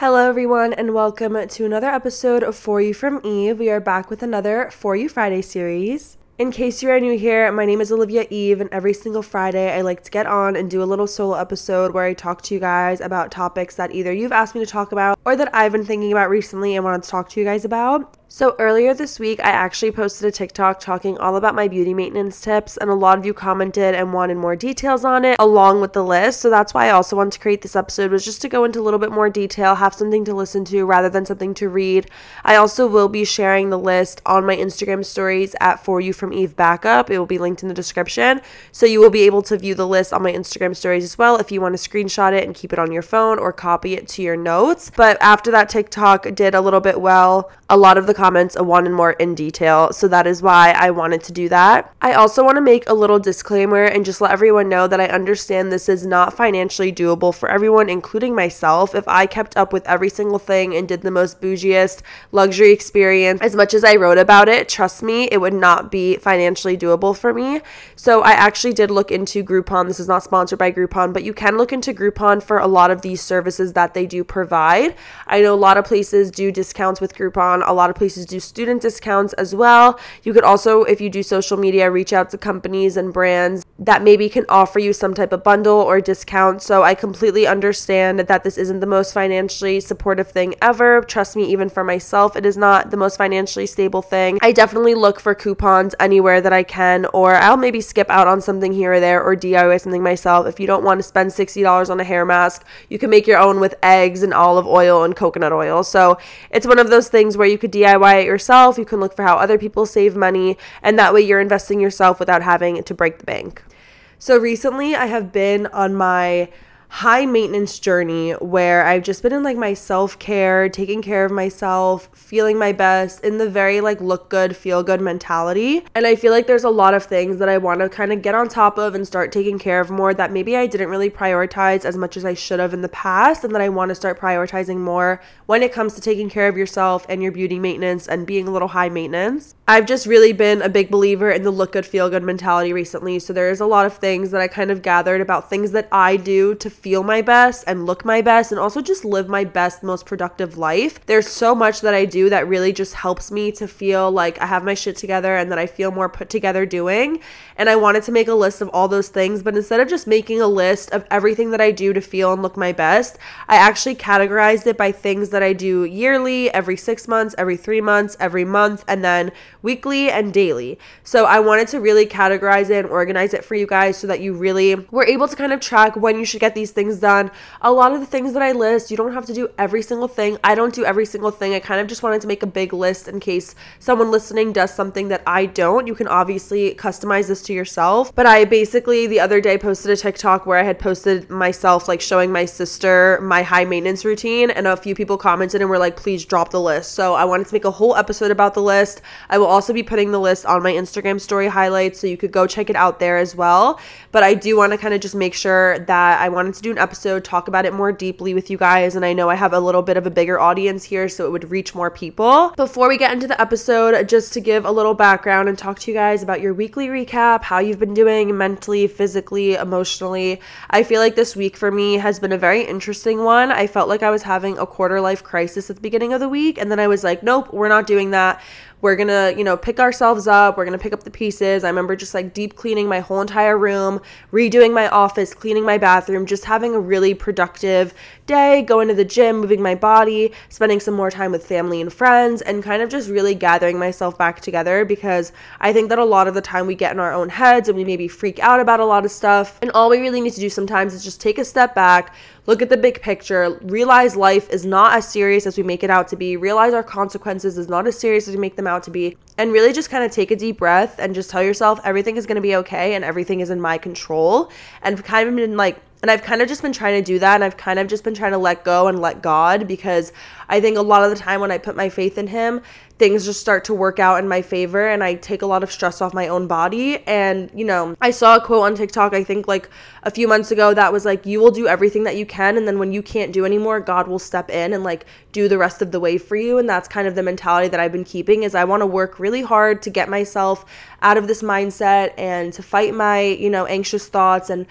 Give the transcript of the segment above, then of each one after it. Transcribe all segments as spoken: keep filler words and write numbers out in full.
Hello everyone and welcome to another episode of For You from Eve. We are back with another For You Friday series. In case you are new here, my name is Olivia Eve, and every single Friday I like to get on and do a little solo episode where I talk to you guys about topics that either you've asked me to talk about or that I've been thinking about recently and wanted to talk to you guys about. So earlier this week, I actually posted a TikTok talking all about my beauty maintenance tips, and a lot of you commented and wanted more details on it along with the list. So that's why I also wanted to create this episode, was just to go into a little bit more detail, have something to listen to rather than something to read. I also will be sharing the list on my Instagram stories at For You from Eve Backup. It will be linked in the description. So you will be able to view the list on my Instagram stories as well if you want to screenshot it and keep it on your phone or copy it to your notes. But after that TikTok did a little bit well, a lot of the comments wanted more in detail, so that is why I wanted to do that. I also want to make a little disclaimer and just let everyone know that I understand this is not financially doable for everyone, including myself. If I kept up with every single thing and did the most bougiest luxury experience as much as I wrote about it, trust me, it would not be financially doable for me. So I actually did look into Groupon. This is not sponsored by Groupon, but you can look into Groupon for a lot of these services that they do provide. I know a lot of places do discounts with Groupon. A lot of places do student discounts as well. You could also, if you do social media, reach out to companies and brands that maybe can offer you some type of bundle or discount. So I completely understand that this isn't the most financially supportive thing ever. Trust me, even for myself, it is not the most financially stable thing. I definitely look for coupons anywhere that I can, or I'll maybe skip out on something here or there or D I Y something myself. If you don't want to spend sixty dollars on a hair mask, you can make your own with eggs and olive oil and coconut oil. So it's one of those things where you could D I Y it yourself. You can look for how other people save money, and that way you're investing yourself without having to break the bank. So recently I have been on my high maintenance journey where I've just been in like my self-care, taking care of myself, feeling my best, in the very like look good, feel good mentality. And I feel like there's a lot of things that I want to kind of get on top of and start taking care of more that maybe I didn't really prioritize as much as I should have in the past, and that I want to start prioritizing more when it comes to taking care of yourself and your beauty maintenance and being a little high maintenance. I've just really been a big believer in the look good, feel good mentality recently. So there's a lot of things that I kind of gathered about things that I do to feel my best and look my best and also just live my best, most productive life. There's so much that I do that really just helps me to feel like I have my shit together and that I feel more put together doing. And I wanted to make a list of all those things, but instead of just making a list of everything that I do to feel and look my best, I actually categorized it by things that I do yearly, every six months, every three months, every month, and then weekly and daily. So I wanted to really categorize it and organize it for you guys so that you really were able to kind of track when you should get these things done. A lot of the things that I list, you don't have to do every single thing. I don't do every single thing. I kind of just wanted to make a big list in case someone listening does something that I don't. You can obviously customize this to yourself. But I basically the other day posted a TikTok where I had posted myself like showing my sister my high maintenance routine, and a few people commented and were like, please drop the list. So I wanted to make a whole episode about the list. I will also be putting the list on my Instagram story highlights, so you could go check it out there as well. But I do want to kind of just make sure that I wanted to do an episode, talk about it more deeply with you guys, and I know I have a little bit of a bigger audience here, so it would reach more people. Before we get into the episode, just to give a little background and talk to you guys about your weekly recap, how you've been doing mentally, physically, emotionally. I feel like this week for me has been a very interesting one. I felt like I was having a quarter life crisis at the beginning of the week, and then I was like, nope, we're not doing that. We're gonna, you know, pick ourselves up. We're gonna pick up the pieces. I remember just like deep cleaning my whole entire room, redoing my office, cleaning my bathroom, just having a really productive day, going to the gym, moving my body, spending some more time with family and friends, and kind of just really gathering myself back together, because I think that a lot of the time we get in our own heads and we maybe freak out about a lot of stuff. And all we really need to do sometimes is just take a step back, look at the big picture, realize life is not as serious as we make it out to be, realize our consequences is not as serious as we make them out to be, and really just kind of take a deep breath and just tell yourself everything is going to be okay and everything is in my control. And kind of been like, and I've kind of just been trying to do that, and I've kind of just been trying to let go and let God, because I think a lot of the time when I put my faith in him, things just start to work out in my favor, and I take a lot of stress off my own body. And, you know, I saw a quote on TikTok, I think like a few months ago, that was like, you will do everything that you can, and then when you can't do anymore, God will step in and like do the rest of the way for you. And that's kind of the mentality that I've been keeping, is I want to work really hard to get myself out of this mindset and to fight my, you know, anxious thoughts and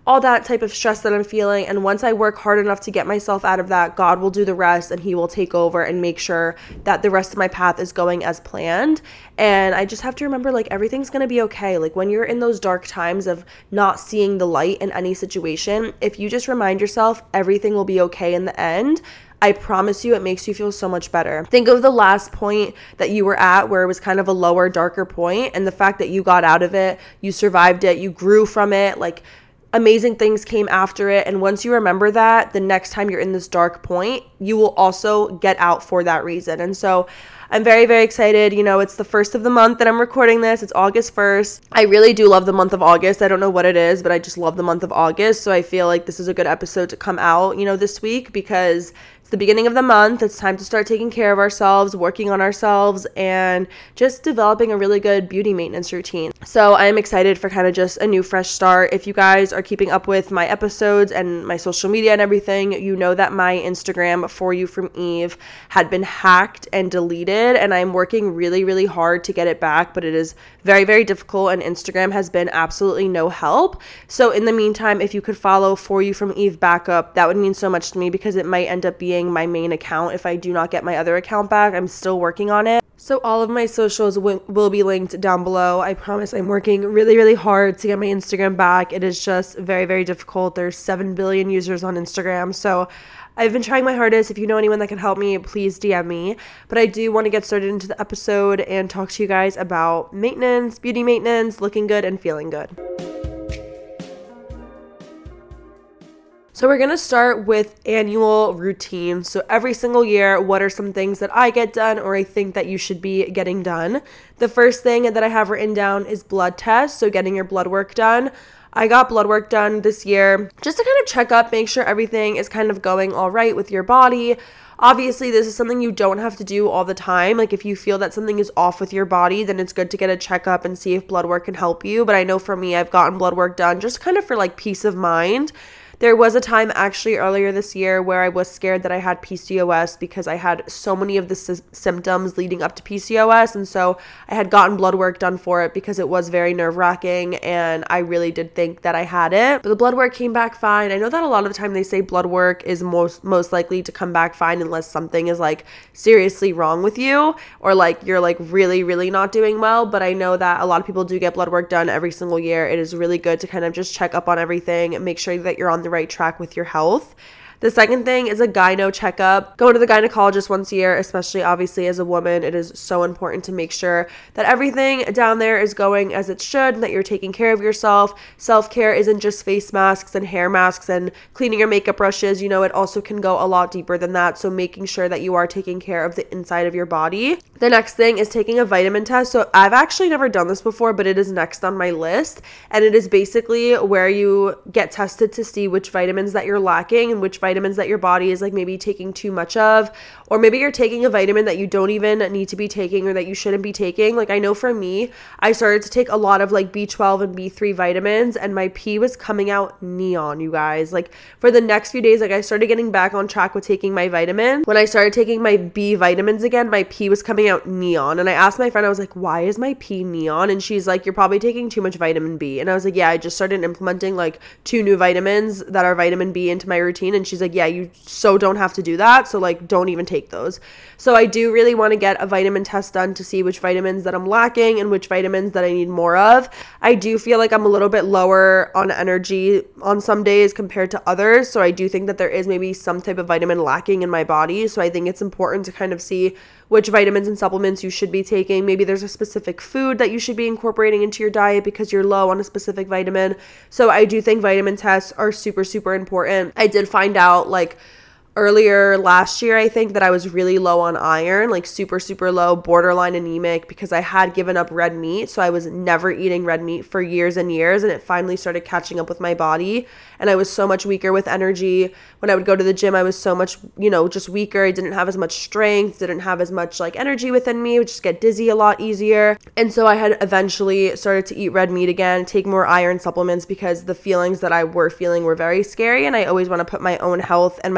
all that type of stress that I'm feeling. And once I work hard enough to get myself out of that, God will do the rest and he will take over and make sure that the rest of my path is going as planned. And I just have to remember, like, everything's going to be okay. Like, when you're in those dark times of not seeing the light in any situation, if you just remind yourself everything will be okay in the end, I promise you it makes you feel so much better. Think of the last point that you were at where it was kind of a lower, darker point, and the fact that you got out of it, you survived it, you grew from it, like amazing things came after it. And once you remember that, the next time you're in this dark point, you will also get out for that reason. And so I'm very, very excited. You know, it's the first of the month that I'm recording this. It's August first. I really do love the month of August. I don't know what it is, but I just love the month of August. So I feel like this is a good episode to come out, you know, this week, because it's the beginning of the month. It's time to start taking care of ourselves, working on ourselves, and just developing a really good beauty maintenance routine. So I'm excited for kind of just a new fresh start. If you guys are keeping up with my episodes and my social media and everything, you know that my Instagram, For You From Eve, had been hacked and deleted, and I'm working really, really hard to get it back, but it is very, very difficult, and Instagram has been absolutely no help. So in the meantime, if you could follow For You From Eve back up, that would mean so much to me, because it might end up being my main account if I do not get my other account back. I'm still working on it. So all of my socials w- will be linked down below. I promise I'm working really, really hard to get my Instagram back. It is just very, very difficult. There's seven billion users on Instagram. So I've been trying my hardest. If you know anyone that can help me, please D M me. But I do want to get started into the episode and talk to you guys about maintenance, beauty maintenance, looking good and feeling good. So we're going to start with annual routines. So every single year, what are some things that I get done or I think that you should be getting done? The first thing that I have written down is blood tests. So getting your blood work done. I got blood work done this year just to kind of check up, make sure everything is kind of going all right with your body. Obviously, this is something you don't have to do all the time. Like, if you feel that something is off with your body, then it's good to get a checkup and see if blood work can help you. But I know for me, I've gotten blood work done just kind of for like peace of mind. There was a time actually earlier this year where I was scared that I had P C O S because I had so many of the sy- symptoms leading up to P C O S. And so I had gotten blood work done for it because it was very nerve-wracking and I really did think that I had it. But the blood work came back fine. I know that a lot of the time they say blood work is most most likely to come back fine unless something is like seriously wrong with you or like you're like really, really not doing well. But I know that a lot of people do get blood work done every single year. It is really good to kind of just check up on everything and make sure that you're on the right track with your health. The second thing is a gyno checkup. Going to the gynecologist once a year, especially obviously as a woman, it is so important to make sure that everything down there is going as it should and that you're taking care of yourself. Self-care isn't just face masks and hair masks and cleaning your makeup brushes. You know, it also can go a lot deeper than that. So making sure that you are taking care of the inside of your body. The next thing is taking a vitamin test. So I've actually never done this before, but it is next on my list. And it is basically where you get tested to see which vitamins that you're lacking and which vitamins that your body is like maybe taking too much of, or maybe you're taking a vitamin that you don't even need to be taking or that you shouldn't be taking. Like I know for me, I started to take a lot of like B twelve and B three vitamins and my pee was coming out neon, you guys. Like for the next few days, like I started getting back on track with taking my vitamins. When I started taking my B vitamins again, my pee was coming out neon. And I asked my friend, I was like, why is my pee neon? And she's like, you're probably taking too much vitamin B. And I was like, yeah, I just started implementing like two new vitamins that are vitamin B into my routine. And she's like, yeah, you so don't have to do that. So like, don't even take those. So I do really want to get a vitamin test done to see which vitamins that I'm lacking and which vitamins that I need more of. I do feel like I'm a little bit lower on energy on some days compared to others. So I do think that there is maybe some type of vitamin lacking in my body. So I think it's important to kind of see which vitamins and supplements you should be taking. Maybe there's a specific food that you should be incorporating into your diet because you're low on a specific vitamin. So I do think vitamin tests are super, super important. I did find out like earlier last year, I think, that I was really low on iron, like super, super low, borderline anemic, because I had given up red meat. So I was never eating red meat for years and years. And it finally started catching up with my body. And I was so much weaker with energy. When I would go to the gym, I was so much, you know, just weaker. I didn't have as much strength, didn't have as much like energy within me, would just get dizzy a lot easier. And so I had eventually started to eat red meat again, take more iron supplements because the feelings that I were feeling were very scary. And I always want to put my own health and my own body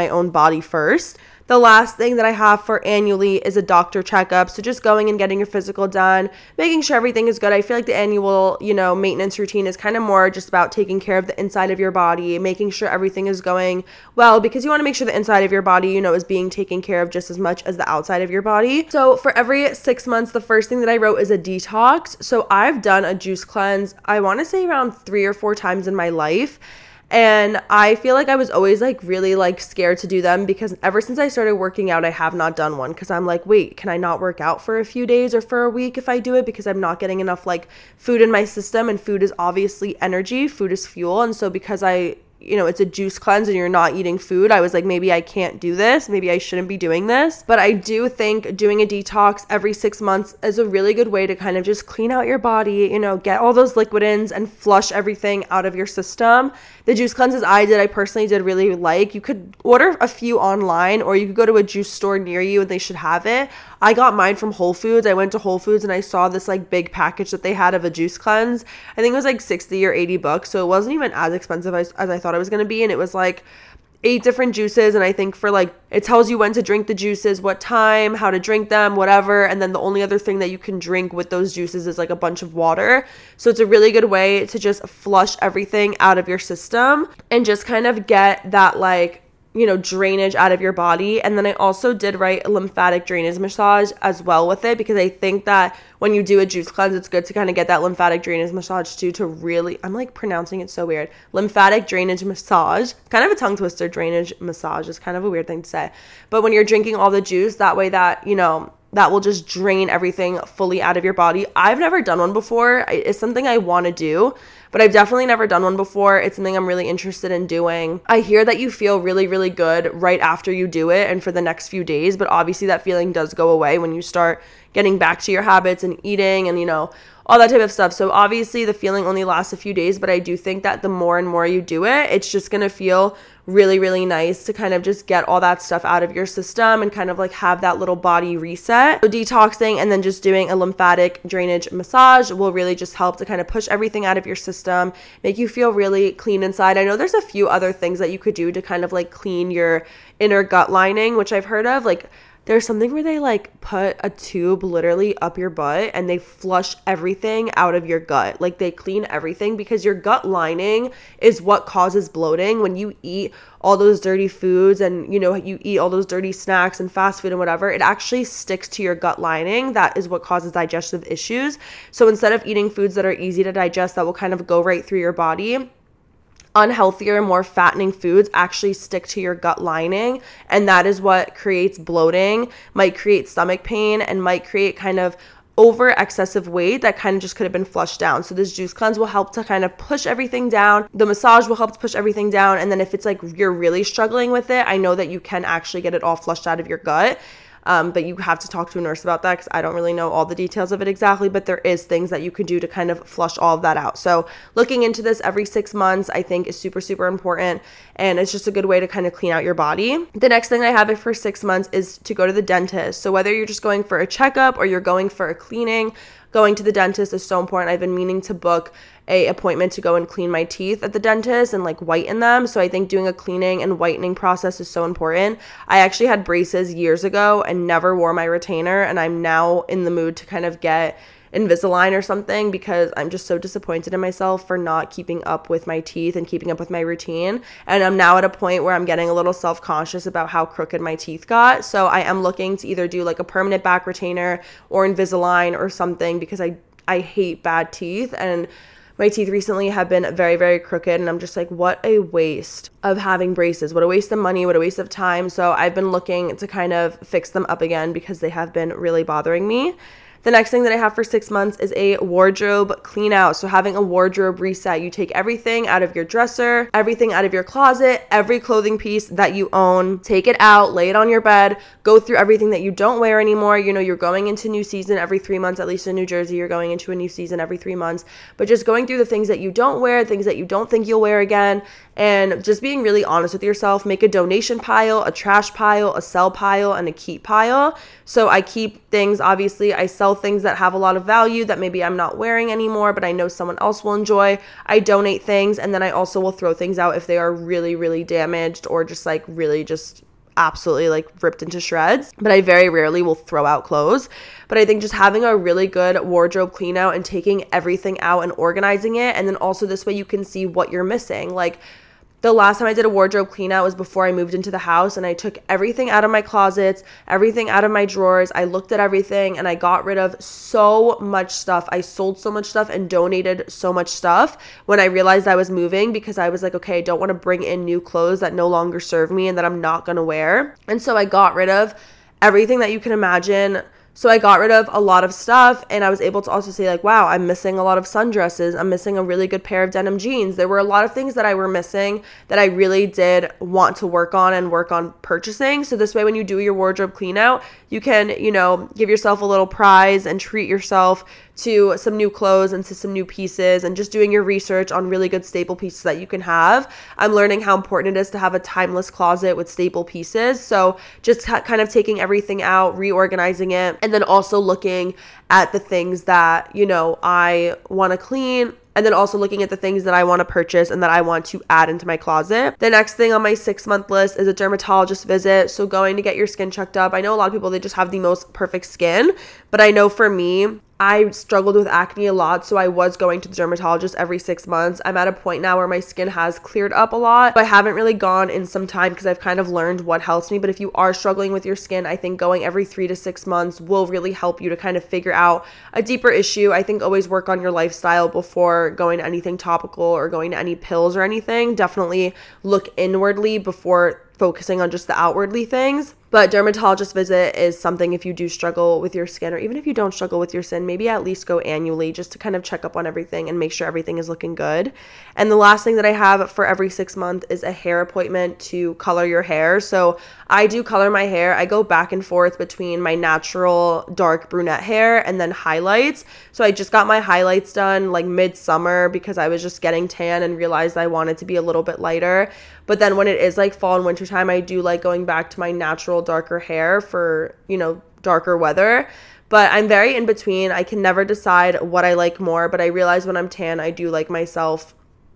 body first. The last thing that I have for annually is a doctor checkup. So just going and getting your physical done, making sure everything is good. I feel like the annual, you know, maintenance routine is kind of more just about taking care of the inside of your body, making sure everything is going well, because you want to make sure the inside of your body, you know, is being taken care of just as much as the outside of your body. So for every six months, the first thing that I wrote is a detox. So I've done a juice cleanse, I want to say around three or four times in my life. And I feel like I was always like really like scared to do them, because ever since I started working out, I have not done one, because I'm like, wait, can I not work out for a few days or for a week if I do it, because I'm not getting enough like food in my system, and food is obviously energy, food is fuel. And so because I you know, it's a juice cleanse and you're not eating food, I was like, maybe I can't do this. Maybe I shouldn't be doing this. But I do think doing a detox every six months is a really good way to kind of just clean out your body, you know, get all those liquid ins and flush everything out of your system. The juice cleanses I did, I personally did really like. You could order a few online, or you could go to a juice store near you and they should have it. I got mine from Whole Foods. I went to Whole Foods and I saw this like big package that they had of a juice cleanse. I think it was like sixty or eighty bucks. So it wasn't even as expensive as, as I thought it was going to be. And it was like eight different juices. And I think for like, it tells you when to drink the juices, what time, how to drink them, whatever. And then the only other thing that you can drink with those juices is like a bunch of water. So it's a really good way to just flush everything out of your system and just kind of get that like, you know, drainage out of your body. And then I also did write a lymphatic drainage massage as well with it, because I think that when you do a juice cleanse, it's good to kind of get that lymphatic drainage massage too, to really, I'm like pronouncing it so weird. Lymphatic drainage massage, kind of a tongue twister. Drainage massage is kind of a weird thing to say. But when you're drinking all the juice, that way that, you know, that will just drain everything fully out of your body. I've never done one before. It's something I want to do, but I've definitely never done one before. It's something I'm really interested in doing. I hear that you feel really, really good right after you do it and for the next few days, but obviously that feeling does go away when you start getting back to your habits and eating and, you know, all that type of stuff. So obviously the feeling only lasts a few days, but I do think that the more and more you do it, it's just going to feel really, really nice to kind of just get all that stuff out of your system and kind of like have that little body reset. So detoxing and then just doing a lymphatic drainage massage will really just help to kind of push everything out of your system, make you feel really clean inside. I know there's a few other things that you could do to kind of like clean your inner gut lining, which I've heard of. Like there's something where they like put a tube literally up your butt and they flush everything out of your gut. Like they clean everything, because your gut lining is what causes bloating. When you eat all those dirty foods and, you know, you eat all those dirty snacks and fast food and whatever, it actually sticks to your gut lining. That is what causes digestive issues. So instead of eating foods that are easy to digest, that will kind of go right through your body, unhealthier, more fattening foods actually stick to your gut lining, and that is what creates bloating, might create stomach pain, and might create kind of over excessive weight that kind of just could have been flushed down. So this juice cleanse will help to kind of push everything down. The massage will help to push everything down. And then if it's like you're really struggling with it, I know that you can actually get it all flushed out of your gut. Um, but you have to talk to a nurse about that, because I don't really know all the details of it exactly, but there is things that you can do to kind of flush all of that out. So looking into this every six months, I think is super, super important. And it's just a good way to kind of clean out your body. The next thing I have it for six months is to go to the dentist. So whether you're just going for a checkup or you're going for a cleaning, going to the dentist is so important. I've been meaning to book a appointment to go and clean my teeth at the dentist and like whiten them. So I think doing a cleaning and whitening process is so important. I actually had braces years ago and never wore my retainer, and I'm now in the mood to kind of get Invisalign or something, because I'm just so disappointed in myself for not keeping up with my teeth and keeping up with my routine. And I'm now at a point where I'm getting a little self-conscious about how crooked my teeth got. So I am looking to either do like a permanent back retainer or Invisalign or something, because I I hate bad teeth, and my teeth recently have been very, very crooked, and I'm just like, what a waste of having braces. What a waste of money. What a waste of time. So I've been looking to kind of fix them up again, because they have been really bothering me. The next thing that I have for six months is a wardrobe clean out. So having a wardrobe reset, you take everything out of your dresser, everything out of your closet, every clothing piece that you own, take it out, lay it on your bed, go through everything that you don't wear anymore. You know, you're going into new season every three months, at least in New Jersey, you're going into a new season every three months, but just going through the things that you don't wear, things that you don't think you'll wear again, and just being really honest with yourself. Make a donation pile, a trash pile, a sell pile, and a keep pile. So I keep things, obviously, I sell things that have a lot of value that maybe I'm not wearing anymore, but I know someone else will enjoy. I donate things, and then I also will throw things out if they are really, really damaged or just like really just absolutely like ripped into shreds, but I very rarely will throw out clothes. But I think just having a really good wardrobe clean out and taking everything out and organizing it, and then also this way you can see what you're missing. Like, the last time I did a wardrobe clean out was before I moved into the house, and I took everything out of my closets, everything out of my drawers. I looked at everything and I got rid of so much stuff. I sold so much stuff and donated so much stuff when I realized I was moving, because I was like, okay, I don't want to bring in new clothes that no longer serve me and that I'm not going to wear. And so I got rid of everything that you can imagine. So I got rid of a lot of stuff, and I was able to also say like, wow, I'm missing a lot of sundresses. I'm missing a really good pair of denim jeans. There were a lot of things that I were missing that I really did want to work on and work on purchasing. So this way, when you do your wardrobe clean out, you can, you know, give yourself a little prize and treat yourself to some new clothes and to some new pieces, and just doing your research on really good staple pieces that you can have. I'm learning how important it is to have a timeless closet with staple pieces. So just kind of taking everything out, reorganizing it, and then also looking at the things that, you know, I want to clean, and then also looking at the things that I want to purchase and that I want to add into my closet. The next thing on my six month list is a dermatologist visit. So going to get your skin checked up. I know a lot of people, they just have the most perfect skin, but I know for me, I struggled with acne a lot, so I was going to the dermatologist every six months. I'm at a point now where my skin has cleared up a lot, but I haven't really gone in some time because I've kind of learned what helps me. But if you are struggling with your skin, I think going every three to six months will really help you to kind of figure out a deeper issue. I think always work on your lifestyle before going to anything topical or going to any pills or anything. Definitely look inwardly before focusing on just the outwardly things. But dermatologist visit is something if you do struggle with your skin, or even if you don't struggle with your skin, maybe at least go annually just to kind of check up on everything and make sure everything is looking good. And the last thing that I have for every six months is a hair appointment to color your hair. So I do color my hair. I go back and forth between my natural dark brunette hair and then highlights. So I just got my highlights done like midsummer because I was just getting tan and realized I wanted to be a little bit lighter. But then when it is like fall and winter time, I do like going back to my natural darker hair for, you know, darker weather. But I'm very in between. I can never decide what I like more, but I realize when I'm tan, I do like myself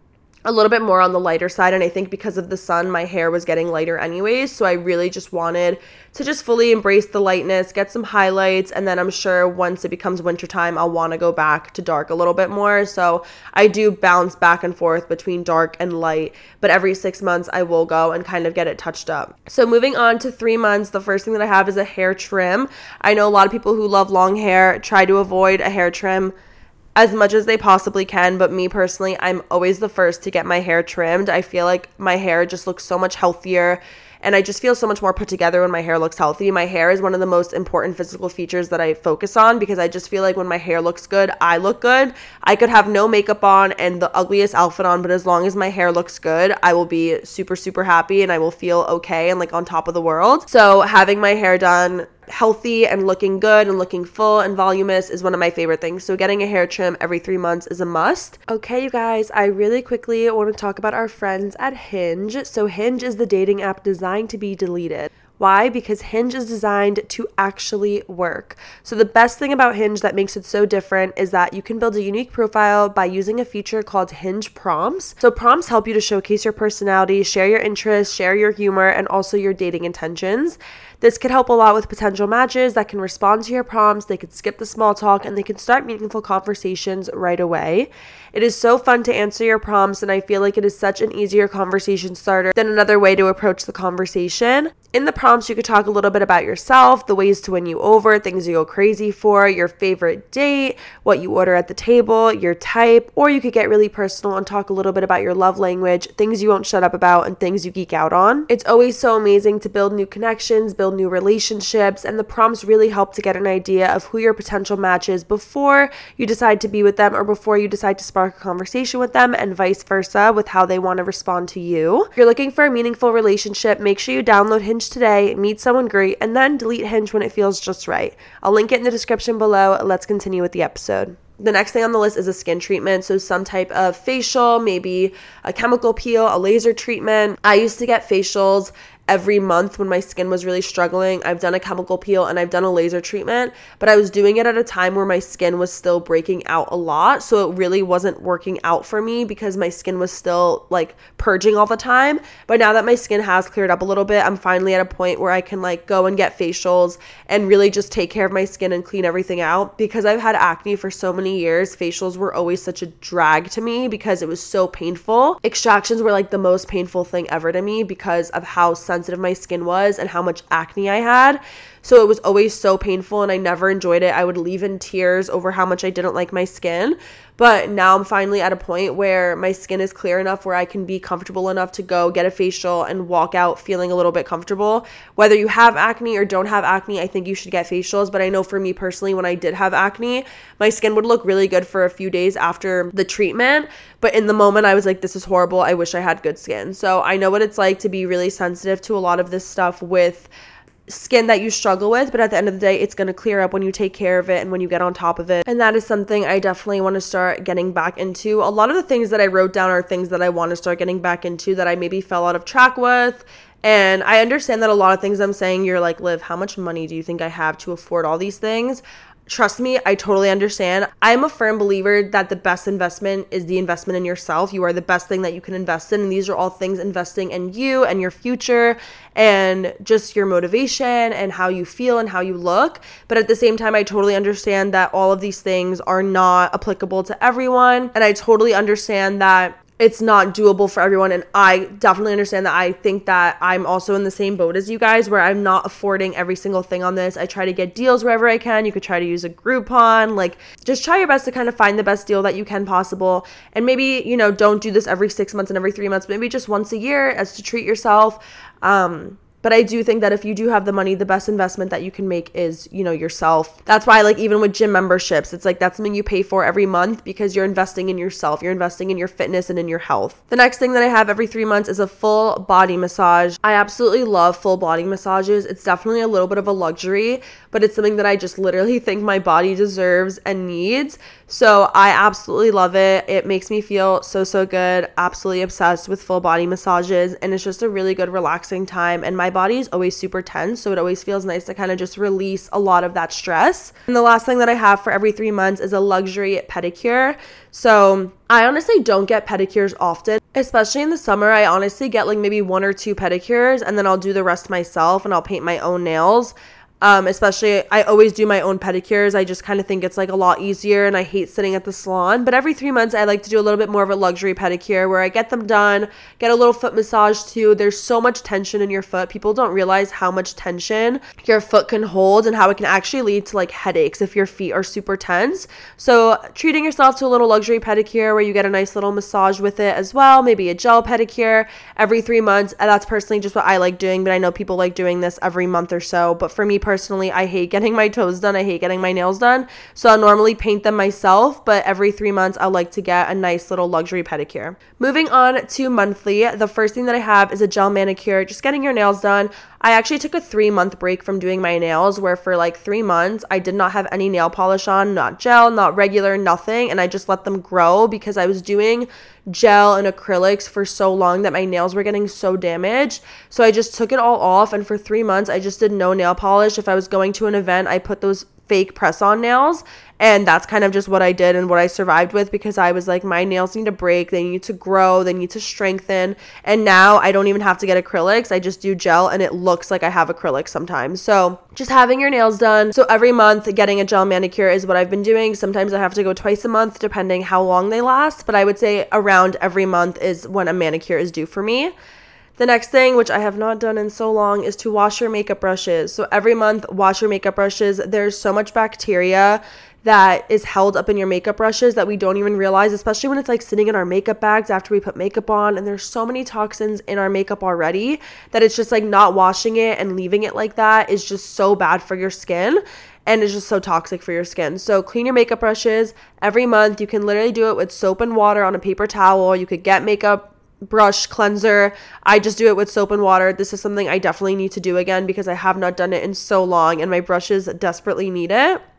a little bit more on the lighter side. And I think because of the sun, my hair was getting lighter anyways. So I really just wanted to just fully embrace the lightness, get some highlights. And then I'm sure once it becomes wintertime, I'll want to go back to dark a little bit more. So I do bounce back and forth between dark and light, but every six months I will go and kind of get it touched up. So moving on to three months, the first thing that I have is a hair trim. I know a lot of people who love long hair try to avoid a hair trim as much as they possibly can, but me personally, I'm always the first to get my hair trimmed. I feel like my hair just looks so much healthier, and I just feel so much more put together when my hair looks healthy. My hair is one of the most important physical features that I focus on, because I just feel like when my hair looks good, I look good. I could have no makeup on and the ugliest outfit on, but as long as my hair looks good, I will be super, super happy, and I will feel okay and like on top of the world. So having my hair done healthy and looking good and looking full and voluminous is one of my favorite things. So getting a hair trim every three months is a must. Okay, you guys, I really quickly want to talk about our friends at Hinge. So Hinge is the dating app designed to be deleted. Why? Because Hinge is designed to actually work. So the best thing about Hinge that makes it so different is that you can build a unique profile by using a feature called Hinge Prompts. So prompts help you to showcase your personality, share your interests, share your humor, and also your dating intentions. This could help a lot with potential matches that can respond to your prompts. They could skip the small talk and they can start meaningful conversations right away. It is so fun to answer your prompts, and I feel like it is such an easier conversation starter than another way to approach the conversation. In the prompts, you could talk a little bit about yourself, the ways to win you over, things you go crazy for, your favorite date, what you order at the table, your type, or you could get really personal and talk a little bit about your love language, things you won't shut up about, and things you geek out on. It's always so amazing to build new connections, build new relationships, and the prompts really help to get an idea of who your potential match is before you decide to be with them or before you decide to spark a conversation with them, and vice versa with how they want to respond to you. If you're looking for a meaningful relationship, make sure you download Hinge today, meet someone great, and then delete Hinge when it feels just right. I'll link it in the description below. Let's continue with the episode. The next thing on the list is a skin treatment. So some type of facial, maybe a chemical peel, a laser treatment. I used to get facials every month when my skin was really struggling. I've done a chemical peel and I've done a laser treatment, but I was doing it at a time where my skin was still breaking out a lot. So it really wasn't working out for me because my skin was still like purging all the time. But now that my skin has cleared up a little bit, I'm finally at a point where I can like go and get facials and really just take care of my skin and clean everything out. Because I've had acne for so many years, facials were always such a drag to me because it was so painful. Extractions were like the most painful thing ever to me because of how sensitive my skin was and how much acne I had. So it was always so painful and I never enjoyed it. I would leave in tears over how much I didn't like my skin. But now I'm finally at a point where my skin is clear enough where I can be comfortable enough to go get a facial and walk out feeling a little bit comfortable. Whether you have acne or don't have acne, I think you should get facials. But I know for me personally, when I did have acne, my skin would look really good for a few days after the treatment. But in the moment, I was like, this is horrible. I wish I had good skin. So I know what it's like to be really sensitive to a lot of this stuff with skin that you struggle with, but at the end of the day, it's going to clear up when you take care of it and when you get on top of it. And that is something I definitely want to start getting back into. A lot of the things that I wrote down are things that I want to start getting back into that I maybe fell out of track with. And I understand that a lot of things I'm saying, you're like, Liv, how much money do you think I have to afford all these things? Trust me, I totally understand. I'm a firm believer that the best investment is the investment in yourself. You are the best thing that you can invest in. And these are all things investing in you and your future and just your motivation and how you feel and how you look. But at the same time, I totally understand that all of these things are not applicable to everyone. And I totally understand that it's not doable for everyone. And I definitely understand that. I think that I'm also in the same boat as you guys where I'm not affording every single thing on this. I try to get deals wherever I can. You could try to use a Groupon. Like, just try your best to kind of find the best deal that you can possible. And maybe, you know, don't do this every six months and every three months, maybe just once a year as to treat yourself. Um, But I do think that if you do have the money, the best investment that you can make is, you know, yourself. That's why, like, even with gym memberships, it's like that's something you pay for every month because you're investing in yourself. You're investing in your fitness and in your health. The next thing that I have every three months is a full body massage. I absolutely love full body massages. It's definitely a little bit of a luxury, but it's something that I just literally think my body deserves and needs. So I absolutely love it. It makes me feel so, so good. Absolutely obsessed with full body massages. And it's just a really good, relaxing time. And my body is always super tense, so it always feels nice to kind of just release a lot of that stress. And the last thing that I have for every three months is a luxury pedicure. So I honestly don't get pedicures often, especially in the summer. I honestly get like maybe one or two pedicures and then I'll do the rest myself and I'll paint my own nails. Um, especially, I always do my own pedicures. I just kind of think it's like a lot easier and I hate sitting at the salon. But every three months, I like to do a little bit more of a luxury pedicure where I get them done, get a little foot massage too. There's so much tension in your foot. People don't realize how much tension your foot can hold and how it can actually lead to like headaches if your feet are super tense. So treating yourself to a little luxury pedicure where you get a nice little massage with it as well, maybe a gel pedicure every three months. And that's personally just what I like doing, but I know people like doing this every month or so. But for me personally, Personally, I hate getting my toes done. I hate getting my nails done. So I'll normally paint them myself, but every three months, I like to get a nice little luxury pedicure. Moving on to monthly, the first thing that I have is a gel manicure, just getting your nails done. I actually took a three month break from doing my nails where for like three months, I did not have any nail polish on, not gel, not regular, nothing. And I just let them grow because I was doing gel and acrylics for so long that my nails were getting so damaged. So I just took it all off. And for three months, I just did no nail polish. If I was going to an event, I put those fake press-on nails, and that's kind of just what I did and what I survived with because I was like, my nails need to break, they need to grow, they need to strengthen. And now I don't even have to get acrylics. I just do gel and it looks like I have acrylics sometimes. So just having your nails done. So every month getting a gel manicure is what I've been doing. Sometimes I have to go twice a month depending how long they last, but I would say around every month is when a manicure is due for me. The next thing, which I have not done in so long, is to wash your makeup brushes. So every month, wash your makeup brushes. There's so much bacteria that is held up in your makeup brushes that we don't even realize, especially when it's like sitting in our makeup bags after we put makeup on. And there's so many toxins in our makeup already that it's just like not washing it and leaving it like that is just so bad for your skin. And it's just so toxic for your skin. So clean your makeup brushes every month. You can literally do it with soap and water on a paper towel. You could get makeup brush cleanser. I just do it with soap and water. This is something I definitely need to do again because I have not done it in so long and my brushes desperately need it.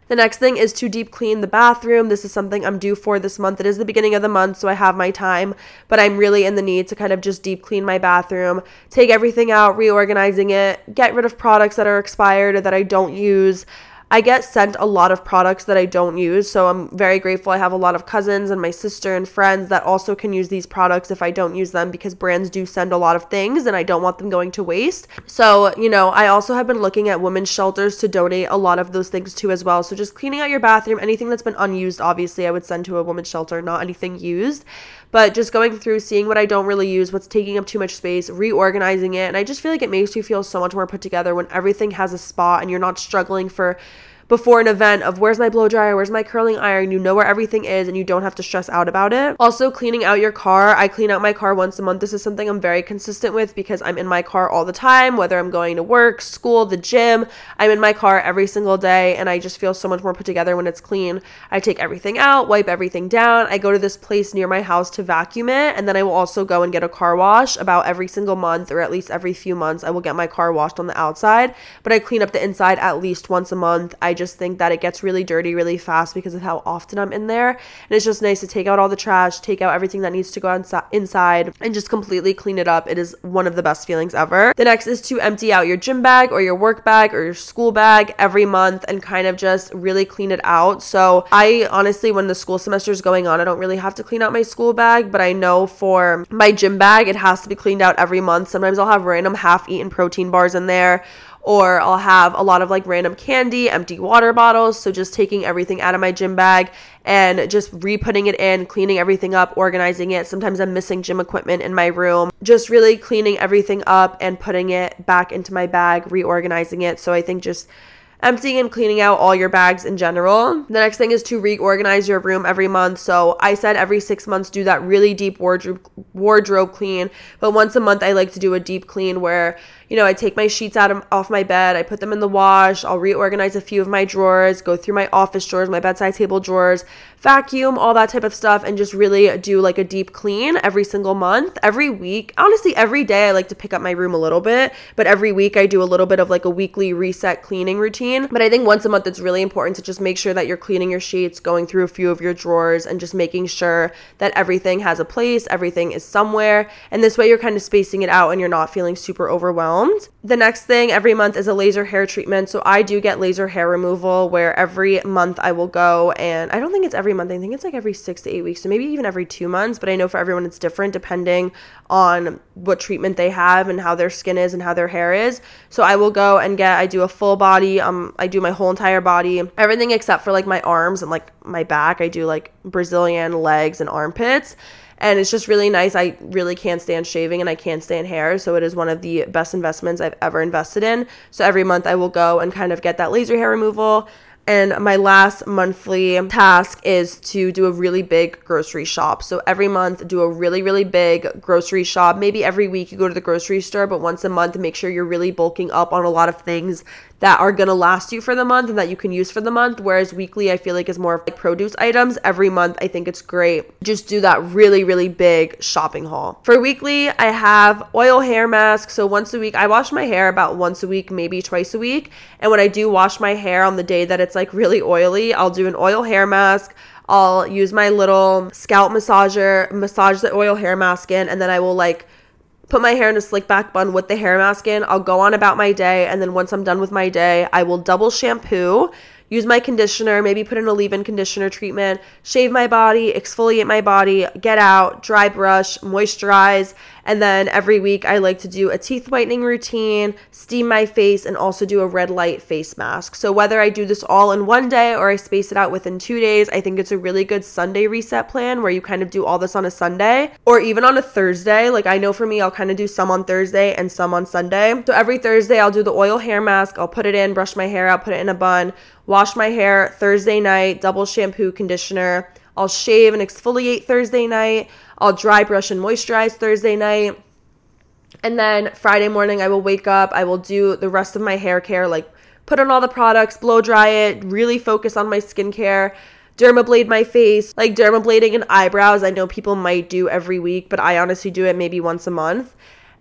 The next thing is to deep clean the bathroom. This is something I'm due for this month. It is the beginning of the month, so I have my time, but I'm really in the need to kind of just deep clean my bathroom, take everything out, reorganizing it, get rid of products that are expired or that I don't use. I get sent a lot of products that I don't use, so I'm very grateful. I have a lot of cousins and my sister and friends that also can use these products if I don't use them, because brands do send a lot of things and I don't want them going to waste. So, you know, I also have been looking at women's shelters to donate a lot of those things to as well. So just cleaning out your bathroom, anything that's been unused, obviously I would send to a women's shelter, not anything used. But just going through, seeing what I don't really use, what's taking up too much space, reorganizing it. And I just feel like it makes you feel so much more put together when everything has a spot and you're not struggling for before an event of where's my blow dryer, where's my curling iron. You know where everything is and you don't have to stress out about it. Also, cleaning out your car. I clean out my car once a month. This is something I'm very consistent with because I'm in my car all the time, whether I'm going to work, school, the gym. I'm in my car every single day and I just feel so much more put together when it's clean. I take everything out, wipe everything down. I go to this place near my house to vacuum it, and then I will also go and get a car wash about every single month, or at least every few months. I will get my car washed on the outside, but I clean up the inside at least once a month. I just think that it gets really dirty really fast because of how often I'm in there, and it's just nice to take out all the trash, take out everything that needs to go insi- inside and just completely clean it up. It is one of the best feelings ever. The next is to empty out your gym bag or your work bag or your school bag every month and kind of just really clean it out. So I honestly, when the school semester is going on, I don't really have to clean out my school bag, but I know for my gym bag it has to be cleaned out every month. Sometimes I'll have random half-eaten protein bars in there, or I'll have a lot of like random candy, empty water bottles. So just taking everything out of my gym bag and just re-putting it in, cleaning everything up, organizing it. Sometimes I'm missing gym equipment in my room. Just really cleaning everything up and putting it back into my bag, reorganizing it. So I think just emptying and cleaning out all your bags in general. The next thing is to reorganize your room every month. So I said every six months do that really deep wardrobe wardrobe clean, but once a month I like to do a deep clean where, you know, I take my sheets out of, off my bed, I put them in the wash, I'll reorganize a few of my drawers, go through my office drawers, my bedside table drawers, vacuum, all that type of stuff, and just really do like a deep clean every single month, every week. Honestly, every day I like to pick up my room a little bit, but every week I do a little bit of like a weekly reset cleaning routine. But I think once a month it's really important to just make sure that you're cleaning your sheets, going through a few of your drawers, and just making sure that everything has a place, everything is somewhere, and this way you're kind of spacing it out and you're not feeling super overwhelmed. The next thing every month is a laser hair treatment. So I do get laser hair removal where every month I will go, and I don't think it's every month. I think it's like every six to eight weeks. So maybe even every two months, but I know for everyone it's different depending on what treatment they have and how their skin is and how their hair is. So I will go and get, I do a full body. Um, I do my whole entire body, everything except for like my arms and like my back. I do like Brazilian legs and armpits. And it's just really nice. I really can't stand shaving and I can't stand hair. So it is one of the best investments I've ever invested in. So every month I will go and kind of get that laser hair removal. And my last monthly task is to do a really big grocery shop. So every month, do a really, really big grocery shop. Maybe every week you go to the grocery store, but once a month, make sure you're really bulking up on a lot of things that are going to last you for the month and that you can use for the month. Whereas weekly, I feel like is more of like produce items. Every month, I think it's great. Just do that really, really big shopping haul. For weekly, I have oil hair masks. So once a week, I wash my hair about once a week, maybe twice a week. And when I do wash my hair on the day that it's like really oily, I'll do an oil hair mask. I'll use my little scalp massager, massage the oil hair mask in, and then I will like put my hair in a slick back bun with the hair mask in. I'll go on about my day, and then once I'm done with my day, I will double shampoo, use my conditioner, maybe put in a leave-in conditioner treatment, shave my body, exfoliate my body, get out, dry brush, moisturize, and then every week I like to do a teeth whitening routine, steam my face, and also do a red light face mask. So whether I do this all in one day or I space it out within two days, I think it's a really good Sunday reset plan where you kind of do all this on a Sunday or even on a Thursday. Like I know for me, I'll kind of do some on Thursday and some on Sunday. So every Thursday I'll do the oil hair mask. I'll put it in, brush my hair out, put it in a bun, wash my hair Thursday night, double shampoo, conditioner. I'll shave and exfoliate Thursday night. I'll dry brush and moisturize Thursday night. And then Friday morning, I will wake up. I will do the rest of my hair care, like put on all the products, blow dry it, really focus on my skincare, dermablade my face. Like dermablading and eyebrows, I know people might do every week, but I honestly do it maybe once a month.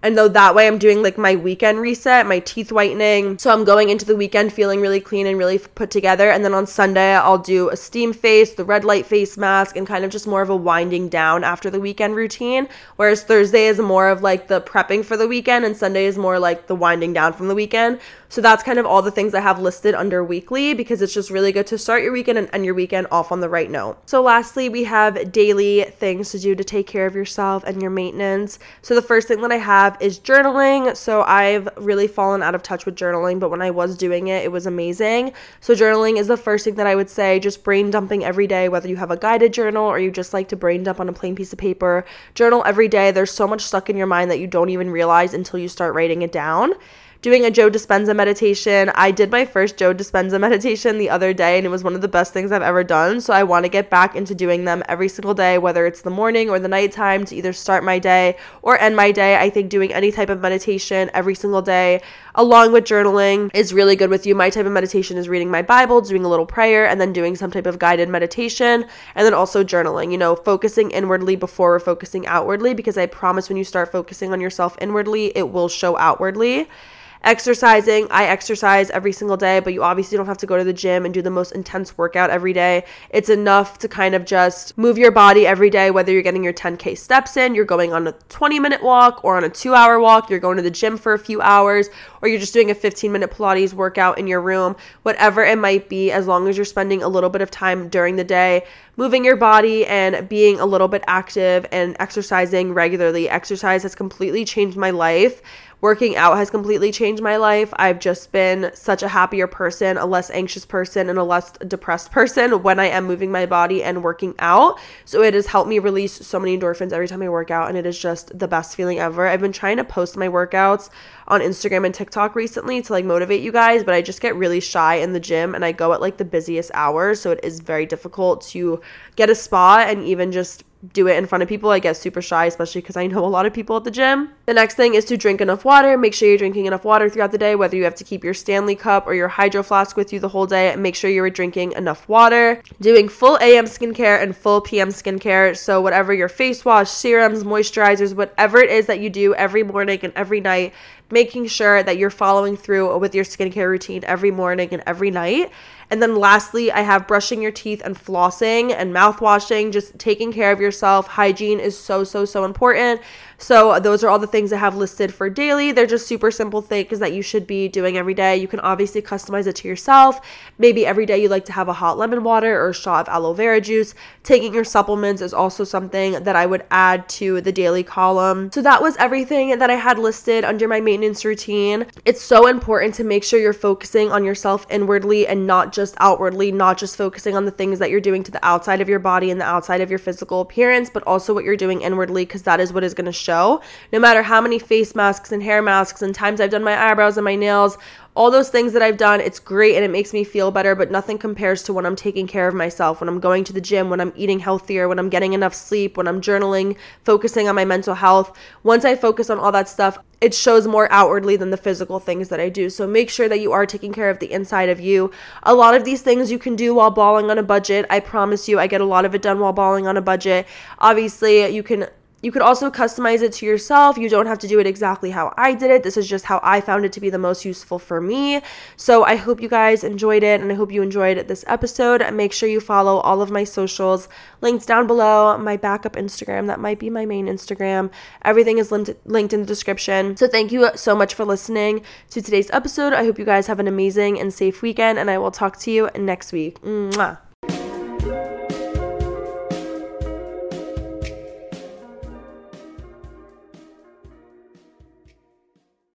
And though that way I'm doing like my weekend reset, my teeth whitening. So I'm going into the weekend feeling really clean and really put together. And then on Sunday, I'll do a steam face, the red light face mask, and kind of just more of a winding down after the weekend routine. Whereas Thursday is more of like the prepping for the weekend, and Sunday is more like the winding down from the weekend. So that's kind of all the things I have listed under weekly, because it's just really good to start your weekend and end your weekend off on the right note. So lastly, we have daily things to do to take care of yourself and your maintenance. So the first thing that I have is journaling. So I've really fallen out of touch with journaling, but when I was doing it, it was amazing. So journaling is the first thing that I would say, just brain dumping every day, whether you have a guided journal or you just like to brain dump on a plain piece of paper. Journal every day. There's so much stuck in your mind that you don't even realize until you start writing it down. Doing a Joe Dispenza meditation. I did my first Joe Dispenza meditation the other day, and it was one of the best things I've ever done. So I want to get back into doing them every single day, whether it's the morning or the nighttime, to either start my day or end my day. I think doing any type of meditation every single day, along with journaling, is really good with you. My type of meditation is reading my Bible, doing a little prayer, and then doing some type of guided meditation, and then also journaling, you know, focusing inwardly before we're focusing outwardly, because I promise when you start focusing on yourself inwardly, it will show outwardly. Exercising. I exercise every single day, but you obviously don't have to go to the gym and do the most intense workout every day. It's enough to kind of just move your body every day, whether you're getting your ten K steps in, you're going on a twenty minute walk or on a two hour walk, you're going to the gym for a few hours, or you're just doing a fifteen minute Pilates workout in your room, whatever it might be, as long as you're spending a little bit of time during the day moving your body and being a little bit active and exercising regularly. Exercise has completely changed my life. Working out has completely changed my life. I've just been such a happier person, a less anxious person, and a less depressed person when I am moving my body and working out. So it has helped me release so many endorphins every time I work out, and it is just the best feeling ever. I've been trying to post my workouts on Instagram and TikTok recently to like motivate you guys, but I just get really shy in the gym, and I go at like the busiest hours, so it is very difficult to get a spot and even just do it in front of people. I get super shy, especially because I know a lot of people at the gym. The next thing is to drink enough water. Make sure you're drinking enough water throughout the day, whether you have to keep your Stanley cup or your hydro flask with you the whole day. Make sure you're drinking enough water. Doing full A M skincare and full P M skincare. So whatever your face wash, serums, moisturizers, whatever it is that you do every morning and every night, making sure that you're following through with your skincare routine every morning and every night. And then lastly, I have brushing your teeth and flossing and mouthwashing, just taking care of yourself. Hygiene is so, so, so important. So those are all the things I have listed for daily. They're just super simple things that you should be doing every day. You can obviously customize it to yourself. Maybe every day you like to have a hot lemon water or a shot of aloe vera juice. Taking your supplements is also something that I would add to the daily column. So that was everything that I had listed under my maintenance routine. It's so important to make sure you're focusing on yourself inwardly and not just outwardly, not just focusing on the things that you're doing to the outside of your body and the outside of your physical appearance, but also what you're doing inwardly, because that is what is going to show. No matter how many face masks and hair masks and times I've done my eyebrows and my nails, all those things that I've done, it's great and it makes me feel better, but nothing compares to when I'm taking care of myself, when I'm going to the gym, when I'm eating healthier, when I'm getting enough sleep, when I'm journaling, focusing on my mental health. Once I focus on all that stuff, it shows more outwardly than the physical things that I do. So make sure that you are taking care of the inside of you. A lot of these things you can do while balling on a budget. I promise you, I get a lot of it done while balling on a budget. Obviously, you can You could also customize it to yourself. You don't have to do it exactly how I did it. This is just how I found it to be the most useful for me. So I hope you guys enjoyed it, and I hope you enjoyed this episode. Make sure you follow all of my socials, links down below, my backup Instagram, that might be my main Instagram. Everything is linked, linked in the description. So thank you so much for listening to today's episode. I hope you guys have an amazing and safe weekend, and I will talk to you next week. Mwah.